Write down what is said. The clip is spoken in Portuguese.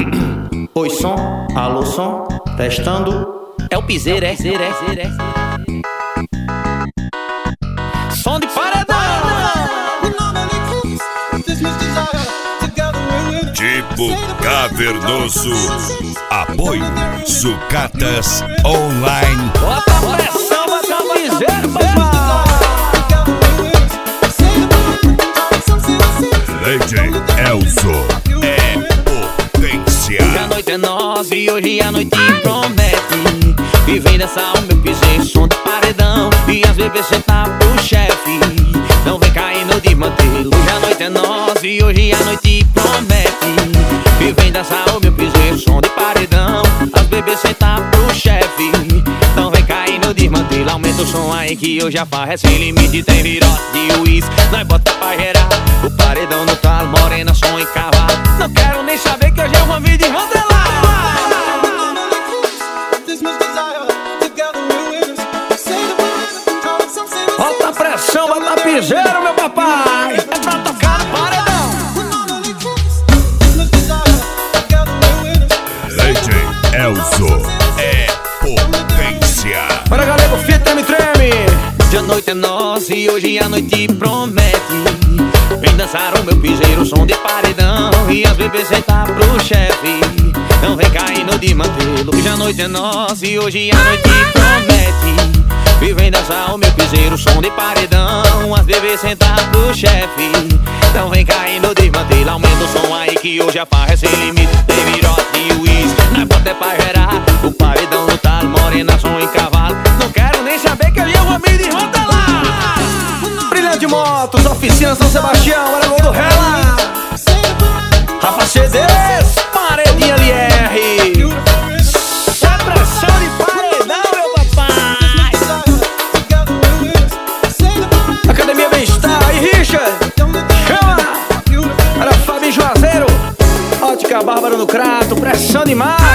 Oi, som, alô, som, testando. É o piseiro, é. Som de paredão. Tipo Cavernoso. Apoio Sucatas Online. Bota a pressão, bota o piseiro, DJ Elzo é potência. Hoje a noite é nossa e hoje a noite promete. E vem dançar o meu piseiro, som de paredão. E as bebês sentar pro chefe, não vem caindo de mantelo. Hoje a noite é nossa e hoje a noite promete. E vem dançar o meu piseiro, som de paredão. As bebês sentar pro chefe, não vem caindo de mantelo. Aumenta o som aí que hoje a farra é sem limite. Tem virote de uísque, nós bota pra gerar. O paredão no talo, morena, som em cavalo. Não quero nem saber que hoje é uma vida de rodelar. Bota a pressão, bota a piseiro, meu papai. É pra tocar no paredão. DJ Elzo é potência. Para galera, o fio treme. Hoje a noite é nossa e hoje a noite promete. Vem dançar o meu piseiro, som de paredão. E as bebês sentar pro chefe, não vem caindo de mantelo. Hoje a noite é nossa e hoje a noite promete. E vem dançar o meu piseiro, som de paredão. As bebês sentar pro chefe, não vem caindo de mantelo. Aumenta o som aí que hoje a farra é sem limite. Tem virote e uísque, nós bota é pra gerar. O paredão no talo, morena, som em cavalo. Não quero nem saber que hoje é uma vida de rodelar. Brilhante Motos, oficina São Sebastião, Aragão do Rela, Rafa CDs, Paredinha LR. Só pressão de paredão, meu papai. Academia Bem-Estar e Richard, chama. Era Fábio Juazeiro, Ótica Bárbara no Crato, pressão demais.